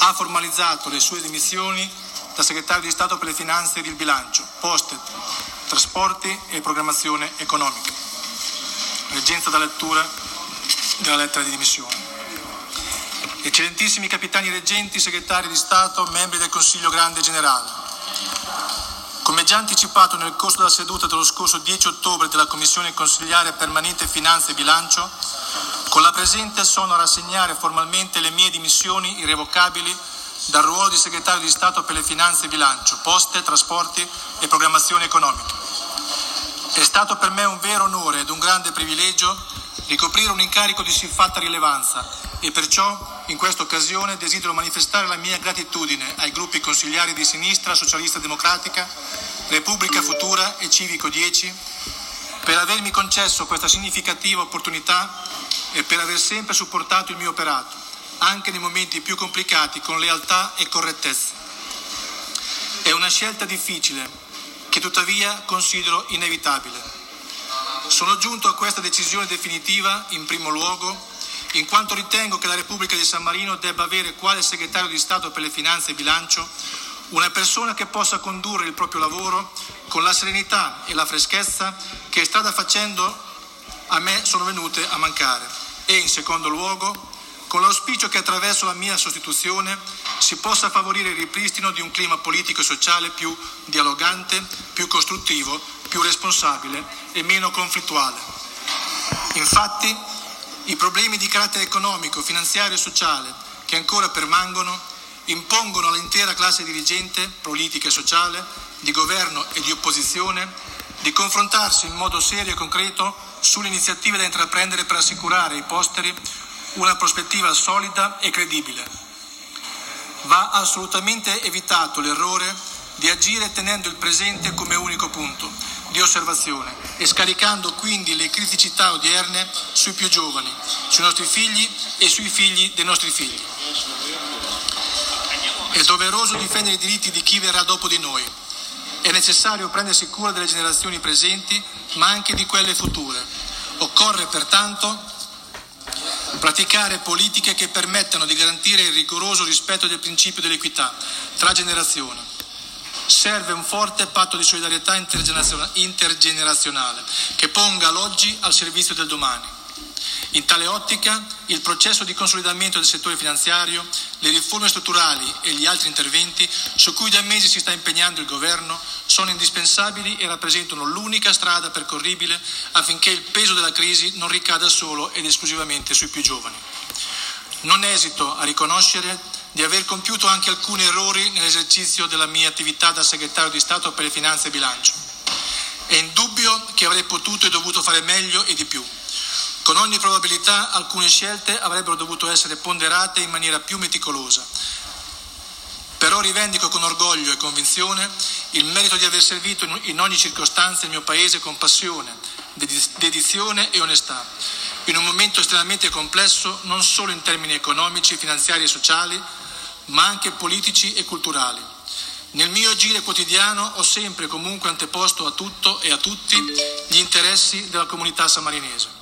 ha formalizzato le sue dimissioni da segretario di Stato per le Finanze ed il Bilancio, Poste, Trasporti e Programmazione Economica. Leggenza da lettura della lettera di dimissione. Eccellentissimi capitani reggenti, segretari di Stato, membri del Consiglio Grande Generale. Come già anticipato nel corso della seduta dello scorso 10 ottobre della Commissione Consigliare Permanente Finanze e Bilancio, con la presente sono a rassegnare formalmente le mie dimissioni irrevocabili dal ruolo di segretario di Stato per le Finanze e Bilancio, Poste, Trasporti e Programmazione Economica. È stato per me un vero onore ed un grande privilegio ricoprire un incarico di siffatta rilevanza e perciò in questa occasione desidero manifestare la mia gratitudine ai gruppi consigliari di Sinistra Socialista Democratica, Repubblica Futura e Civico 10 per avermi concesso questa significativa opportunità e per aver sempre supportato il mio operato, anche nei momenti più complicati, con lealtà e correttezza. È una scelta difficile, che tuttavia considero inevitabile. Sono giunto a questa decisione definitiva, in primo luogo, in quanto ritengo che la Repubblica di San Marino debba avere quale segretario di Stato per le Finanze e Bilancio una persona che possa condurre il proprio lavoro con la serenità e la freschezza che strada facendo a me sono venute a mancare e, in secondo luogo, con l'auspicio che attraverso la mia sostituzione si possa favorire il ripristino di un clima politico e sociale più dialogante, più costruttivo, più responsabile e meno conflittuale. Infatti, i problemi di carattere economico, finanziario e sociale che ancora permangono impongono all'intera classe dirigente, politica e sociale, di governo e di opposizione, di confrontarsi in modo serio e concreto sulle iniziative da intraprendere per assicurare ai posteri una prospettiva solida e credibile. Va assolutamente evitato l'errore di agire tenendo il presente come unico punto di osservazione e scaricando quindi le criticità odierne sui più giovani, sui nostri figli e sui figli dei nostri figli. È doveroso difendere i diritti di chi verrà dopo di noi. È necessario prendersi cura delle generazioni presenti, ma anche di quelle future. Occorre pertanto praticare politiche che permettano di garantire il rigoroso rispetto del principio dell'equità tra generazioni. Serve un forte patto di solidarietà intergenerazionale che ponga l'oggi al servizio del domani. In tale ottica, il processo di consolidamento del settore finanziario, le riforme strutturali e gli altri interventi su cui da mesi si sta impegnando il Governo sono indispensabili e rappresentano l'unica strada percorribile affinché il peso della crisi non ricada solo ed esclusivamente sui più giovani. Non esito a riconoscere di aver compiuto anche alcuni errori nell'esercizio della mia attività da segretario di Stato per le Finanze e Bilancio. È indubbio che avrei potuto e dovuto fare meglio e di più. Con ogni probabilità alcune scelte avrebbero dovuto essere ponderate in maniera più meticolosa. Però rivendico con orgoglio e convinzione il merito di aver servito in ogni circostanza il mio Paese con passione, dedizione e onestà, in un momento estremamente complesso non solo in termini economici, finanziari e sociali, ma anche politici e culturali. Nel mio agire quotidiano ho sempre e comunque anteposto a tutto e a tutti gli interessi della comunità sammarinese.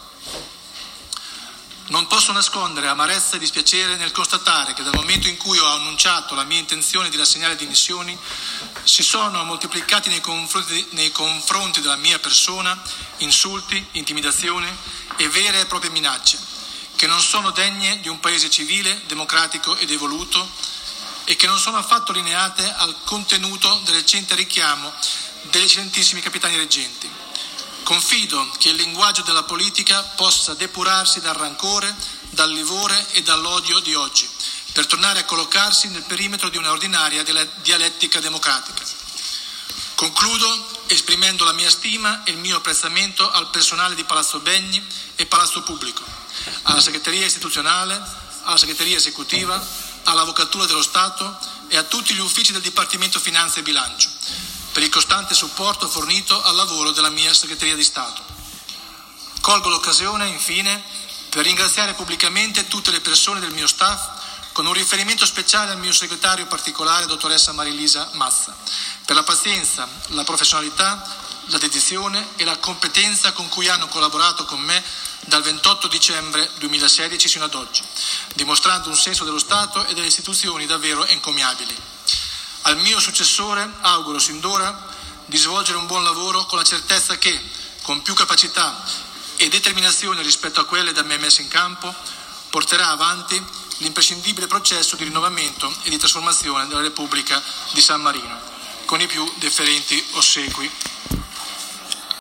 Non posso nascondere amarezza e dispiacere nel constatare che dal momento in cui ho annunciato la mia intenzione di rassegnare dimissioni si sono moltiplicati nei confronti della mia persona insulti, intimidazioni e vere e proprie minacce che non sono degne di un paese civile, democratico ed evoluto e che non sono affatto lineate al contenuto del recente richiamo degli eccellentissimi capitani reggenti. Confido che il linguaggio della politica possa depurarsi dal rancore, dal livore e dall'odio di oggi, per tornare a collocarsi nel perimetro di una ordinaria dialettica democratica. Concludo esprimendo la mia stima e il mio apprezzamento al personale di Palazzo Begni e Palazzo Pubblico, alla segreteria istituzionale, alla segreteria esecutiva, all'Avvocatura dello Stato e a tutti gli uffici del Dipartimento Finanze e Bilancio, per il costante supporto fornito al lavoro della mia segreteria di Stato. Colgo l'occasione, infine, per ringraziare pubblicamente tutte le persone del mio staff, con un riferimento speciale al mio segretario particolare, dottoressa Marilisa Mazza, per la pazienza, la professionalità, la dedizione e la competenza con cui hanno collaborato con me dal 28 dicembre 2016 sino ad oggi, dimostrando un senso dello Stato e delle istituzioni davvero encomiabili. Al mio successore auguro sin d'ora di svolgere un buon lavoro con la certezza che, con più capacità e determinazione rispetto a quelle da me messe in campo, porterà avanti l'imprescindibile processo di rinnovamento e di trasformazione della Repubblica di San Marino, con i più deferenti ossequi.